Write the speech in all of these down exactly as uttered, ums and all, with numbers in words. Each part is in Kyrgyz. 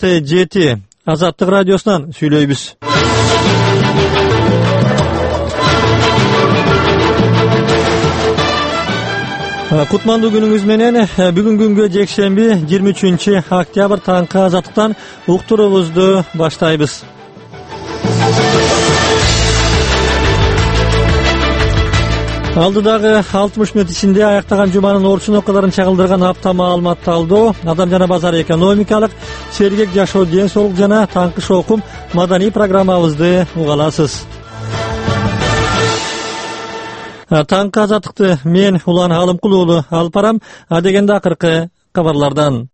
сааты жети. Азаттык радиосунан сүйлөйбүз. Кутмандуу күнүңүз менен. Бүгүн күнгө жекшемби жыйырма үчүнчү октябрь таңкы азаттыктан уктуруубузду баштайбыз. Алдыдагы алтымыш мүнөт ичинде аяктаган жуманын орчун окуяларын чагылдырган апта маалымат талдоо, адам жана базар экономикалык, сергек жашоо, ден соолук жана таңкы шоукум маданий программабызды уга аласыз. Таңкы азаттыкты мен Улан Алымкул уулу алып барам. Адегенде акыркы кабарлардан.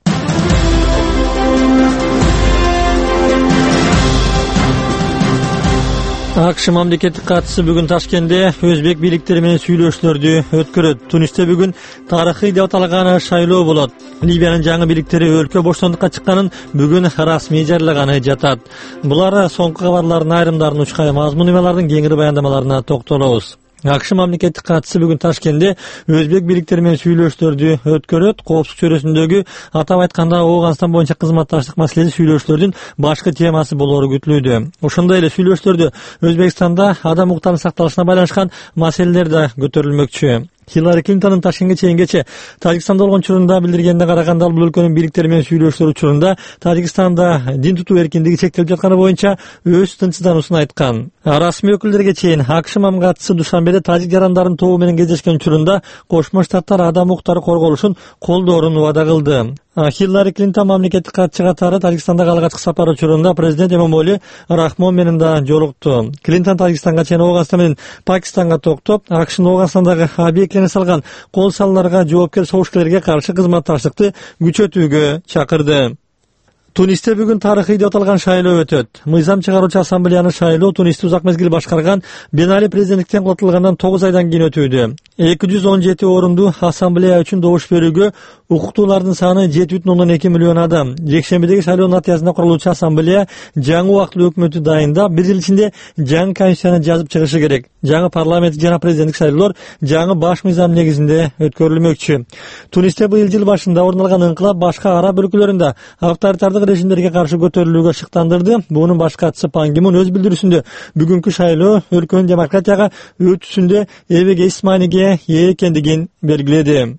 АКШ мамлекеттик катчысы бүгүн Ташкентте өзбек бийликтери менен сүйлөшүүлөрдү өткөрөт. Тунисте бүгүн тарыхый деп аталган шайлоо болот. Либиянын жаңы бийликтери өлкө боштондукка чыкканын бүгүн расмий жарыялаганы жатат. Булар соңку кабарлардын айрымдарын учкай мазмуну алардын кеңири баяндамаларына токтолобуз. АКШ мамлекеттик катчысы бүгүн Ташкентте өзбек бийликтери менен сүйлөшүүлөрдү өткөрөт. Коопсуздук чөйрөсүндөгү, атап айтканда Ооганстан боюнча кызматташтык маселеси сүйлөшүүлөрдүн башкы темасы болору күтүлүүдө. Ошондой эле сүйлөшүүлөрдө Өзбекстанда адам укуктарынын сакталышына байланышкан маселелер да көтөрүлмөкчү. Хиллари Клинтондун Ташкентке чейингече Тажикстанда болгон учурунда билдиргенине караганда, бул өлкөнүн бийликтери менен сүйлөшүүлөр учурунда Тажикстанда дин тутуу эркиндиги чектелип жатканы боюнча өз тынчсыздануусун айткан. Расмий өкүлдөргө чейин АКШ мамлекатчысы Душанбеде тажик жарандарын тобу менен кездешкен учурунда Кошмо Штаттар адам укуктары корголушун колдоорун убада кылды. Хиллари Клинтон мамлекеттик катчы катары Тажикстандагы алгачкы сапары учурунда президент Эмомоли Рахмон менен да жолукту. Клинтон Тажикстанга чейин Ооганстан менен Пакистанга токтоп, АКШнын Ооганстандагы объектилерине салган кол салууларга жоопкер согушкерлерге каршы кызматташтыкты күчөтүүгө чакырды. Тунисте бүгүн тарыхый деп аталган шайлоо өтөт. Мыйзам чыгаруучу ассамблеянын шайлоо Тунисти узак мезгил башкарган Бен Али президенттиктен култулгандан тогуз айдан кийин өтүүдө. эки жүз он жети орунду ассамблея үчүн добуш берүүгө укуктуулардын саны жети бүтүн ондон эки миллион адам. Жекшембидеги шайлоонун натыйжасында курулуучу ассамблея жаңы убактылуу өкмөтү дайындап, бир жыл ичинде жаңы конституцияны жазып чыгышы керек. Жаңы парламенттик жана президенттик шайлоолор жаңы баш мыйзам негизинде өткөрүлмөкчү. Тунисте быйыл жыл башында орун алган ыңкылап башка араб өлкөлөрүндө авторитардык режимдерге каршы көтөрүлүүгө шыктандырды. Бунун баш катчысы Пан Ги Мун өз билдирүүсүндө бүгүнкү шайлоо өлкөнүн демократияга өтүүсүндө эбегейсиз мааниге ээ экендигин белгиледи.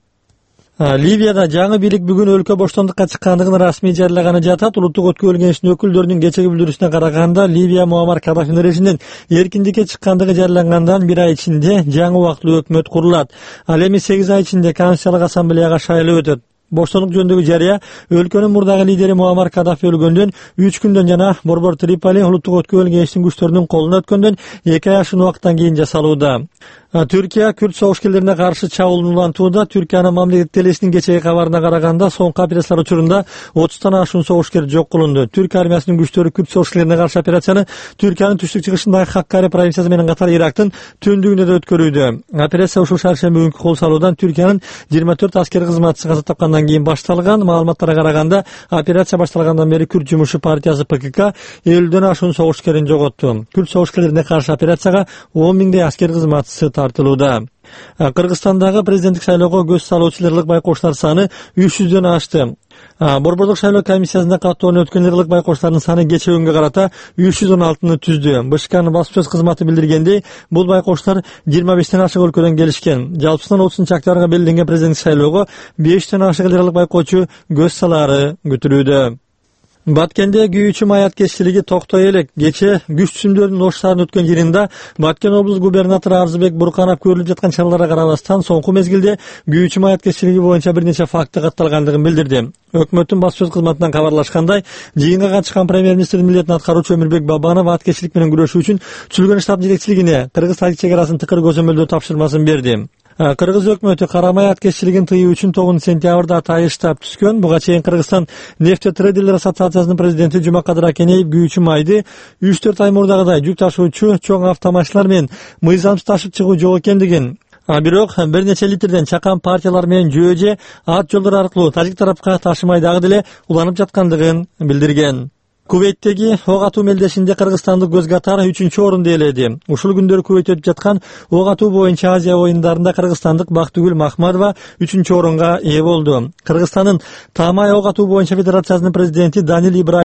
Ливияда жаңы бийлик бүгүн өлкө боштондукка чыккандыгын расмий жарыялаганы жатат. Улуттук өткүлүү кеңешинин өкүлдөрүнүн кечеги билдирүүсүнө караганда, Ливия Муаммар Каддафинин режиминин эркиндикке чыккандыгы жарыялангандан бир ай ичинде жаңы убактылуу өкмөт курулат. Ал эми сегиз ай ичинде Конституциялык ассамблеяга шайлоо өтөт. Боштондук жөнүндөгү жарыя өлкөнүн мурдагы лидери Муаммар Каддафи өлгөндөн үч күндөн жана Борбор Триполи улуттук өткүлүү кеңешинин күчтөрүнүн колуна өткөндөн эки ай ашуун убакыттан кийин жасалууда. Түркия күрд согушкерлерине каршы чабуулдун улантууда. Түркиянын мамлекеттик телесинин кечеги кабарына караганда, соңку операциялар учурунда отуздан ашуун согушкер жок кылынды. Түркия армиясынын күчтөрү күрд согушкерлерине каршы операцияны Түркиянын түштүк чыгышындагы Хаккари провинциясы менен катар Ирактын түндүгүндө да өткөрүүдө. Операция ушул шаршемби күнкү кол салуудан Түркиянын жыйырма төрт аскер кызматчысы каза тапкандан кийин башталган. Маалыматтарга караганда, операция башталгандан бери Күрд жумушу партиясы П К К элүүдөн ашуун согушкерин жоготту. Күрд согушкерлерине каршы операцияга он миңдей аскер кызматчысы тартылууда. Кыргызстандагы президенттик шайлоого көз салуучу ырлык байкоштор саны үч жүздөн ашты. Борбордук шайлоо комиссиясында каттоонун өткөн ырлык байкоштардын саны кечээ күнгө карата үч жүз он алтыны түздү. БШКнын баспасөз кызматы билдиргендей, бул байкоштор жыйырма бештен ашык өлкөдөн келишкен. Жалпысынан отузунчу октябрга белгиленген президенттик шайлоого бештен ашык ырлык байкоочу көз салаары күтүлүүдө. Баткенде күйүүчү маят кечилиги токтой элек. Кече күч түзүмдөрүнүн оштарын өткөн жырында Баткен облус губернатору Арзыбек Бурканов көрүлүп жаткан чараларга карабастан, соңку мезгилде күйүүчү маят кечилиги боюнча бир нече факты катталгандыгын билдирди. Өкмөттүн баспасөз кызматынан кабарлашкандай, жыйынга катышкан премьер-министрдин милдетин аткаруучу Өмүрбек Бабанов аткечилик менен күрөшүү үчүн Чүлгөн штаб жетекчилигине Кыргыз-Тажик чегарасын тыкыр көзөмөлдөө тапшырмасын берди. Кыргыз өкмөтү карамай аткечилигин тыюу үчүн тогузунчу сентябрда атайын штаб түзгөн. Буга чейин Кыргызстан нефтетрейдерлер ассоциациясынын президенти Жумакадыр Акенеев күйүүчү майды үч төрт ай мурдагыдай жүк ташуучу чоң автомашиналар менен мыйзамсыз ташып чыгуу жок экендигин, бирок бир нече литрден чакан партиялар менен жөө же ат жолдор аркылуу тажик тарапка ташымай дагы деле уланып жаткандыгын билдирген. Кувейттеги ок атуу мелдешинде кыргызстандык Өзгатар үчүнчү орунду ээледи. Ушул күндөрү Кувейтте өтүп жаткан ок атуу боюнча Азия оюндарында кыргызстандык Бактыгүл Махмадова үчүнчү орунга ээ болду. Кыргызстандын Таамай ок атуу боюнча федерациясынын президенти Данил Ибраев